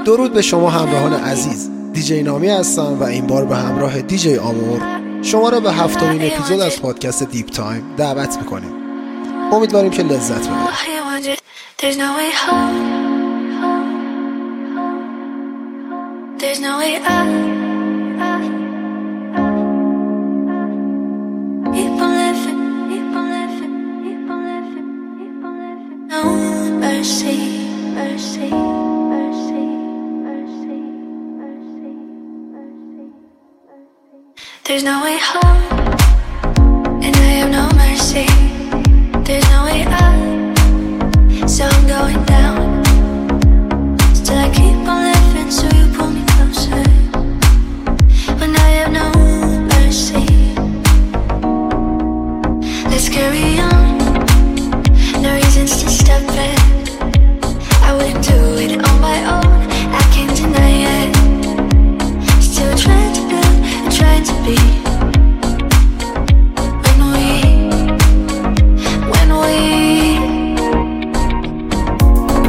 درود به شما همراهان عزیز. دیجی نامی هستم و این بار به همراه دیجی آمور شما را به 7مین اپیزود از پادکست دیپ تایم دعوت میکنیم. امیدواریم که لذت ببرید. There's no way home, and I have no mercy. There's no way up, so I'm going down. Still I keep on living, so you pull me closer. When I have no mercy, let's carry on. No reasons to step in. I wouldn't do it on my own. I can't deny it. Still trying to build and trying to be. When we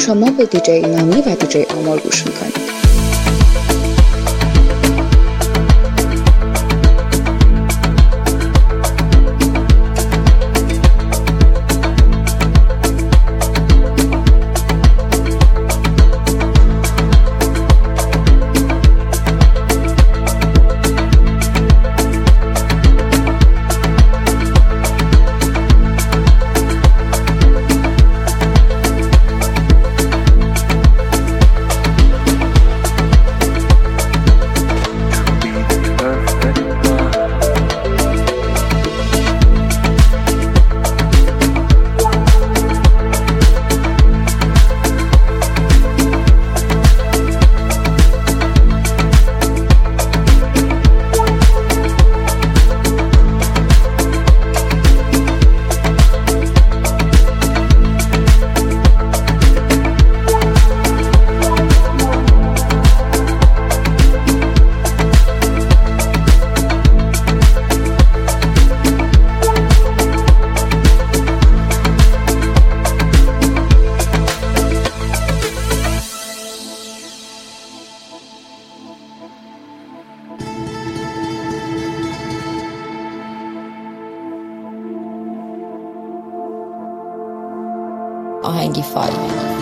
شما به دیجی نامی و دیجی آمور گوش میکنید. آهنگی فایل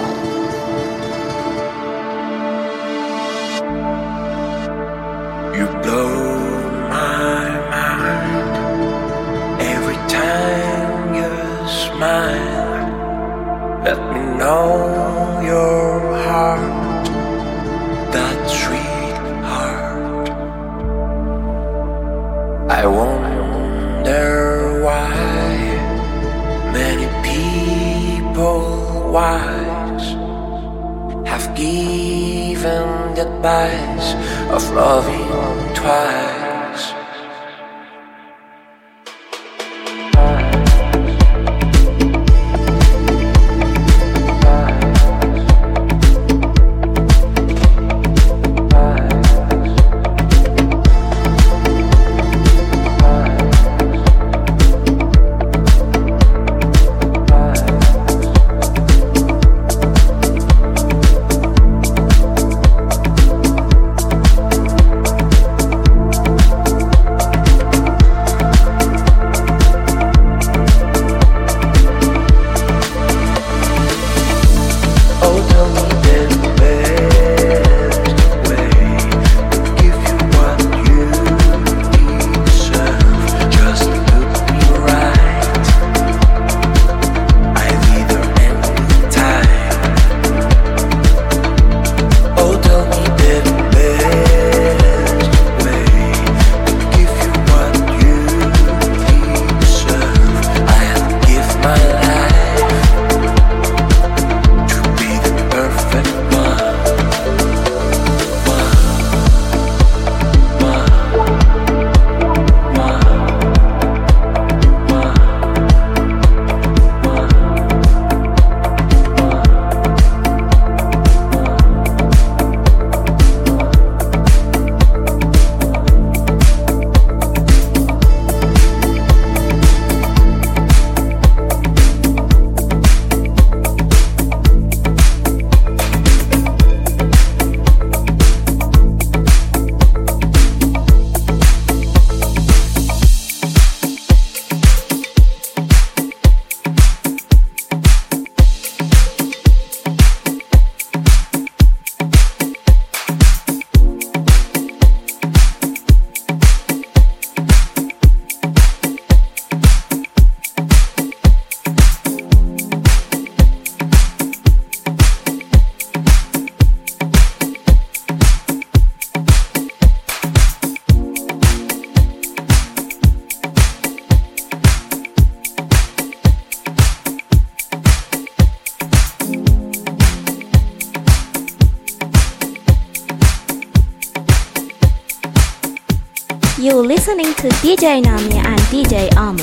You blow my mind every time you smile. Let me know your heart, that sweet heart. I wonder why many people wise have given the advice of loving twice. You're listening to DJ Nami and DJ Amur.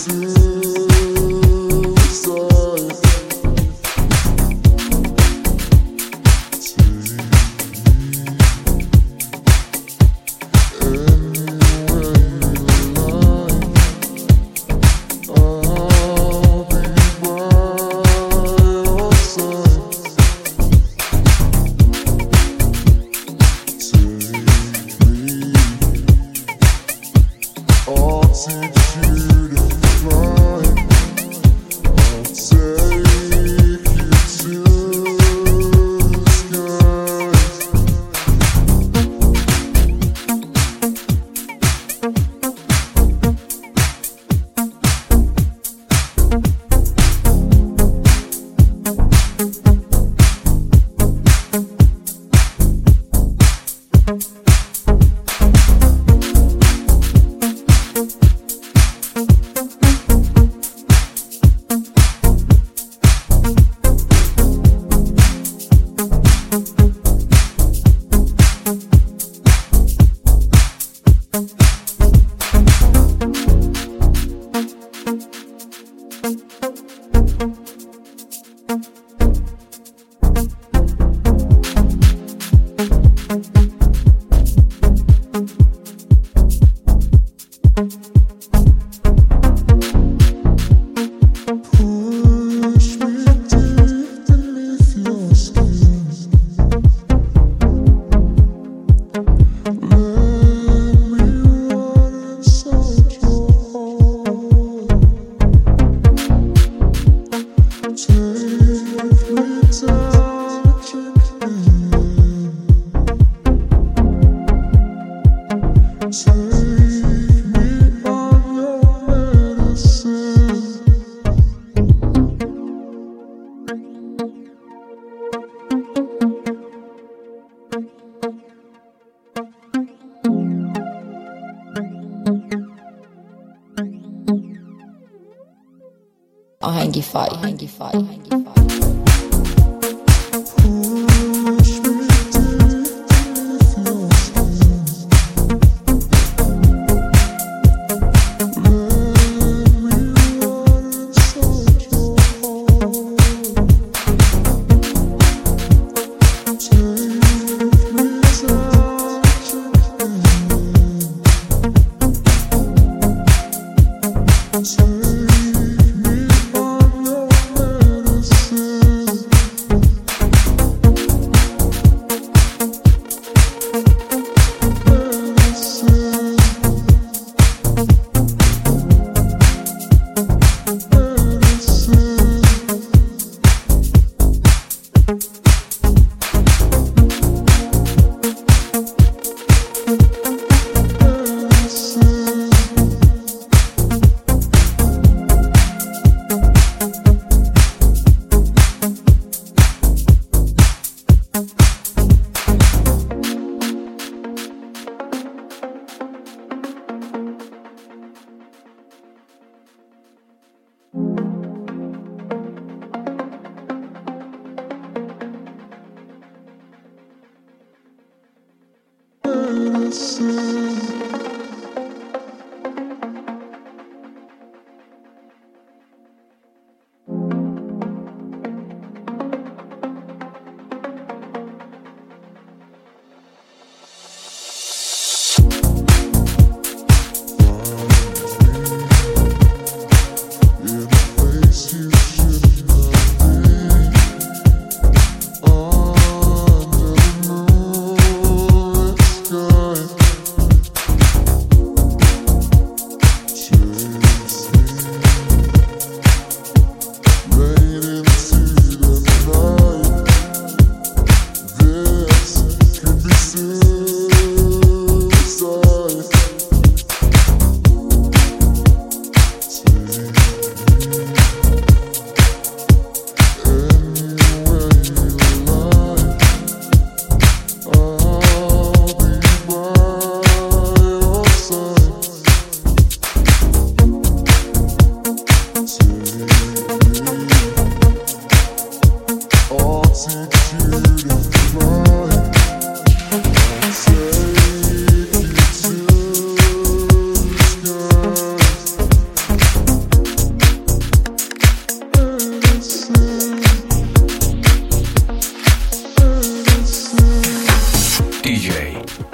آهنگیفای.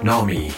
نامی.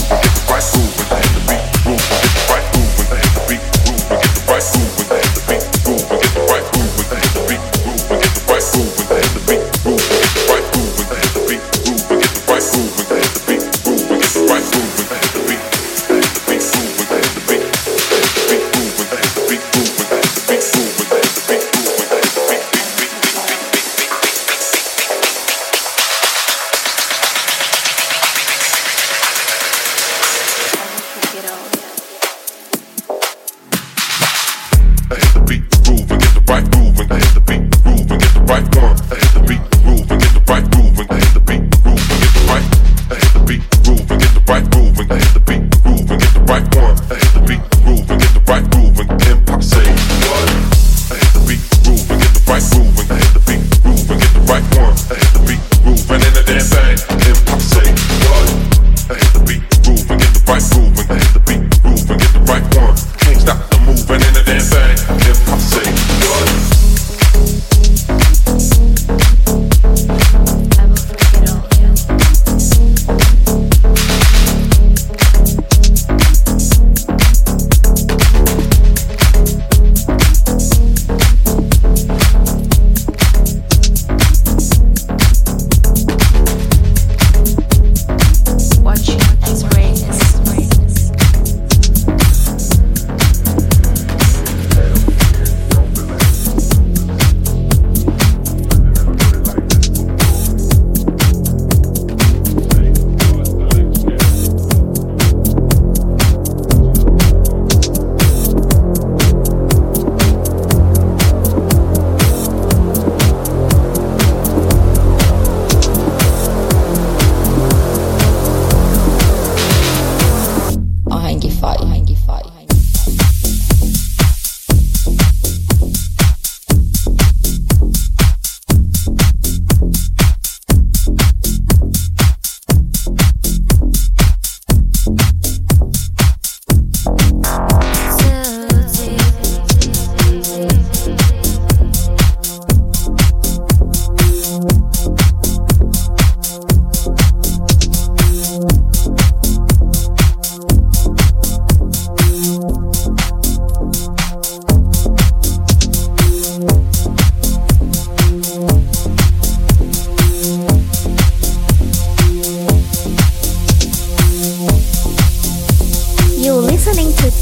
Right groove, when they hit the beat.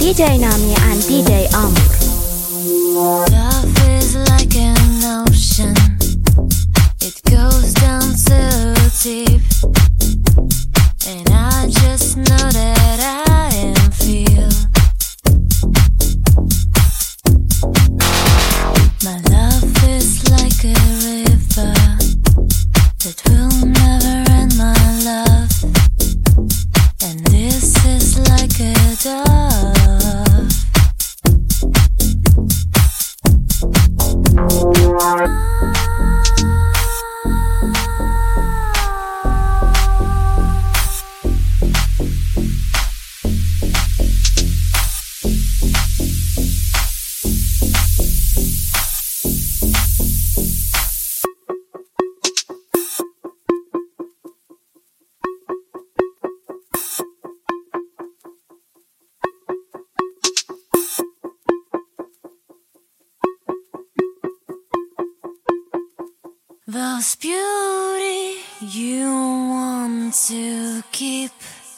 DJ Nami and DJ Amor. Love is like an ocean. It goes down so deep, and I just know that I am feel. My love is like a river that will never end, my love. And this is like a dove. Those beauty you want to keep.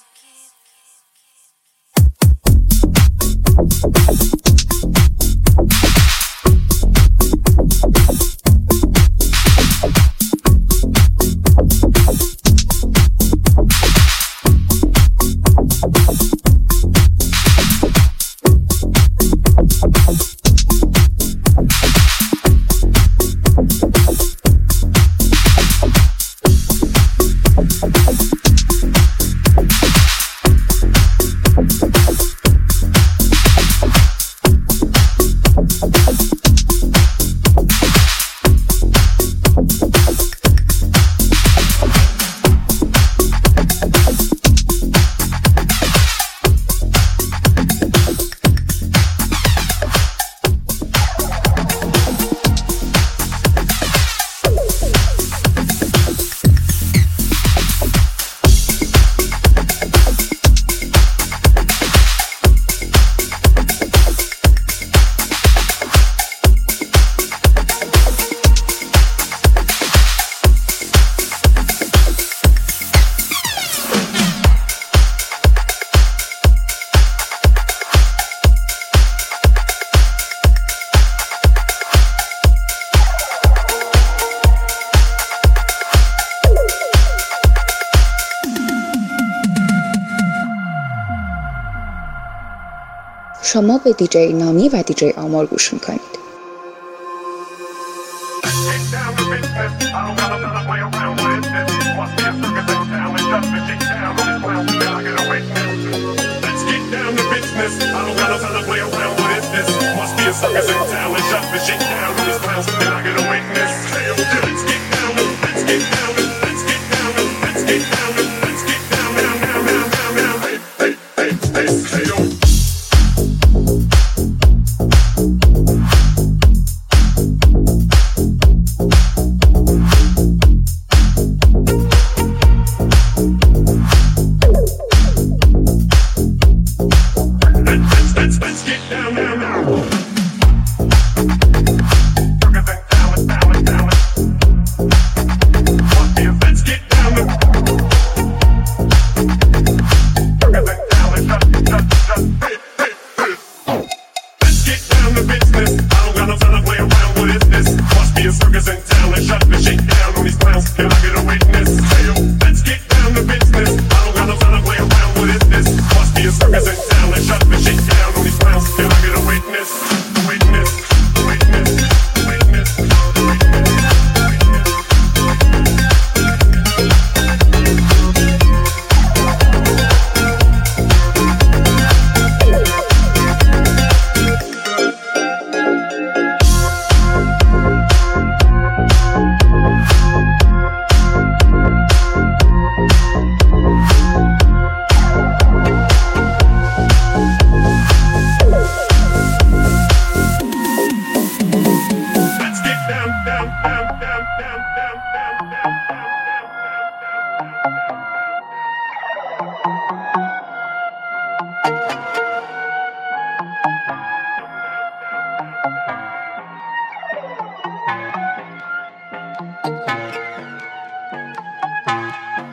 شما به دیجی نامی و دیجی آمار گوش میکنید.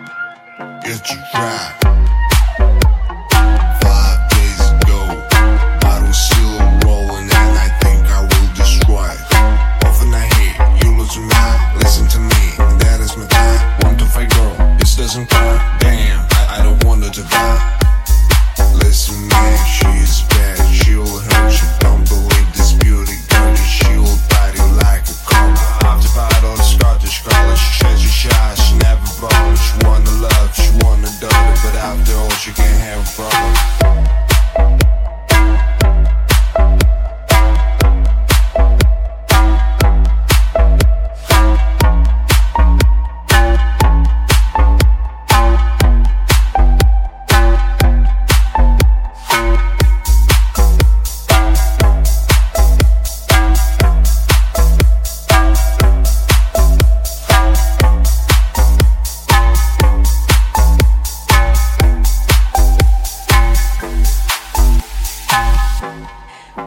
It's a wrap. 5 days ago,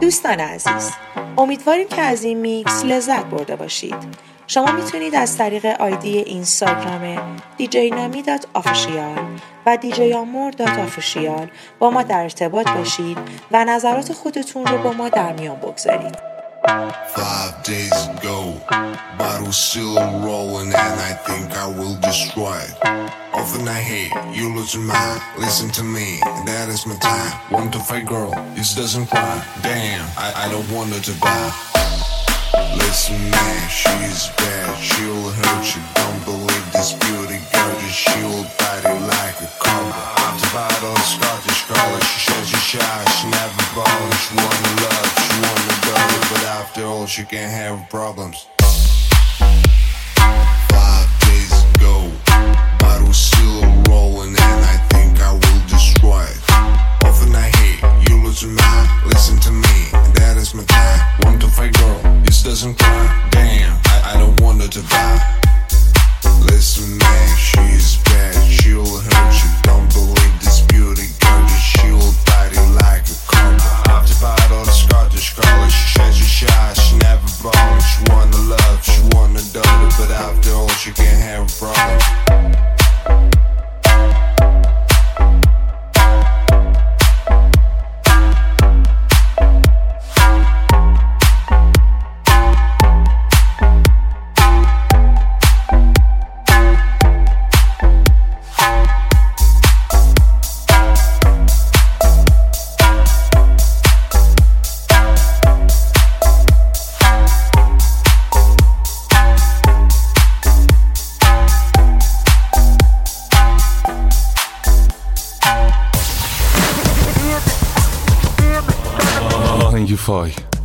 دوستان عزیز، امیدواریم که از این میکس لذت برده باشید. شما میتونید از طریق آیدی اینستاگرام djnami.official و djamor.official با ما در ارتباط باشید و نظرات خودتون رو با ما در میان بگذارید. 5 days ago, bottle still rolling and I think I will destroy it. Often I hate, you lose your mind, listen to me, that is my time. Want to fight girl, it doesn't cry, damn, I don't want her to die. Listen man, she's bad, she'll hurt you, don't believe this beauty gorgeous, she'll bite you like a cobra. I'm the bottle, Scottish color, she says you shy, she never bothered, she wanna love, she wanna go, but after all she can't have problems. 5 days ago, bottle still rolling and I think I will destroy it. Often I hate, you lose your mind, listen to me, that is my time. Want to fight girl, this doesn't cry, damn, I don't want her to die. Listen man, she's bad, she'll hurt you, don't believe this beauty gorgeous, she'll bite you like a cobra. After bottle, the Scottish color, she says you shy, she never bothered, she wanna love, she wanna daughter, but after all she can't have a problem. Fai